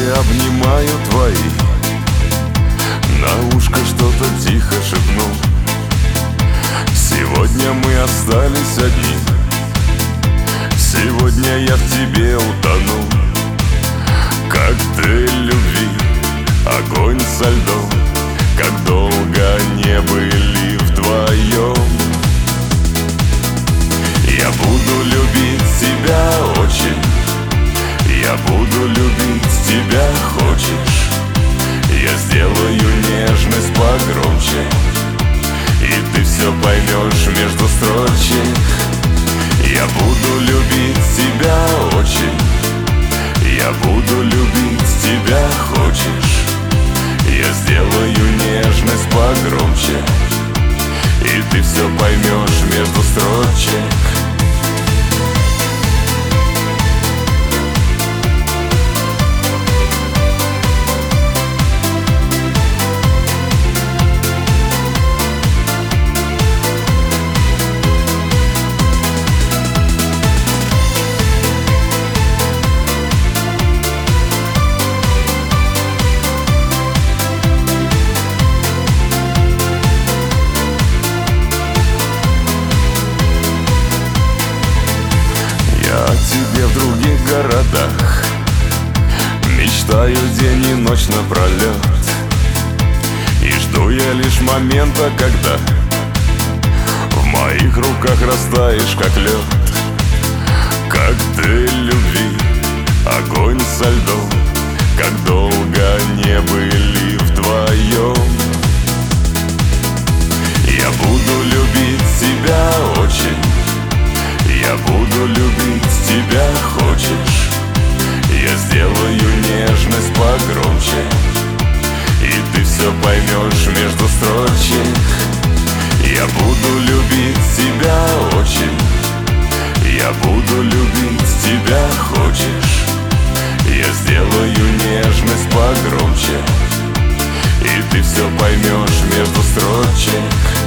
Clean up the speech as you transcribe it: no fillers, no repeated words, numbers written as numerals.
обнимаю твои, на ушко что-то тихо шепнул. Сегодня мы остались одни, сегодня я в тебе утонул. Коктейль любви, огонь со льдом, как долго не были вдвоем. Я буду любить тебя очень, я буду любить тебя, хочешь? Я сделаю нежность погромче, и ты все поймешь между строчек. Я буду любить тебя очень, я буду любить тебя, хочешь? Я сделаю нежность погромче, и ты все поймешь между строчек. О тебе в других городах мечтаю день и ночь напролет, и жду я лишь момента, когда в моих руках растаешь, как лед. Коктейль любви, огонь со льдом, как долго не были вдвоем. Я буду любить тебя очень, я буду любить тебя, хочешь? Я сделаю нежность погромче, и ты все поймешь между строчек. Я буду любить тебя очень, я буду любить тебя, хочешь? Я сделаю нежность погромче, и ты все поймешь между строчек.